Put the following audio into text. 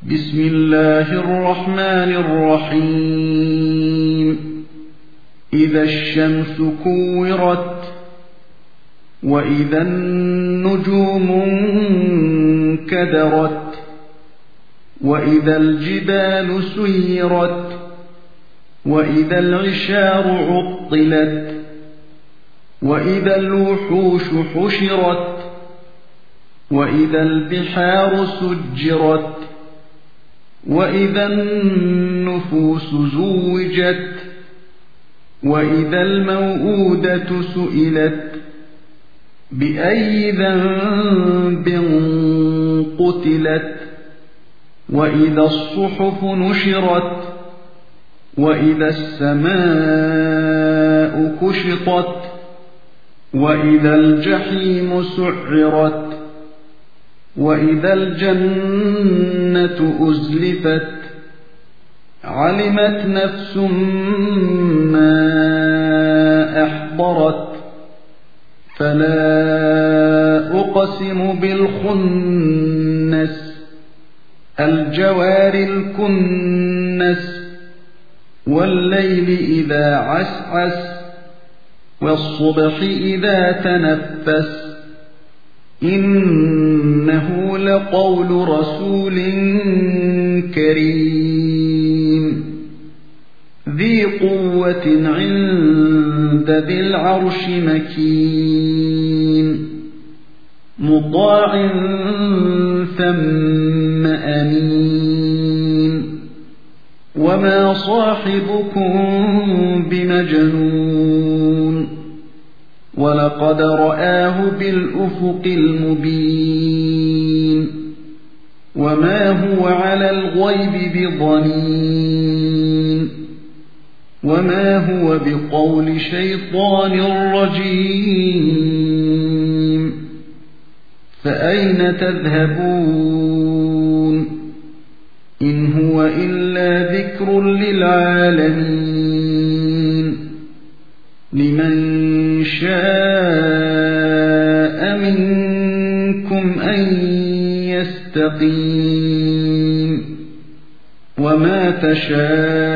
بسم الله الرحمن الرحيم إذا الشمس كورت وإذا النجوم انكدرت وإذا الجبال سيرت وإذا العشار عطلت وإذا الوحوش حشرت وإذا البحار سجرت وإذا النفوس زوجت وإذا الموءودة سئلت بأي ذنب قتلت وإذا الصحف نشرت وإذا السماء كشطت وإذا الجحيم سعرت وإذا الجنة أزلفت علمت نفس ما أحضرت فلا أقسم بالخنس الجوار الكنس والليل إذا عسعس والصبح إذا تنفس إنه لقول رسول كريم ذي قوة عند ذي العرش مكين مطاع ثم أمين وما صاحبكم بمجنون ولقد رآه بالأفق المبين وما هو على الغيب بضنين وما هو بقول شيطان رجيم فأين تذهبون إن هو إلا ذكر للعالمين لمن شاء منكم أن يستقيم وما تشاءون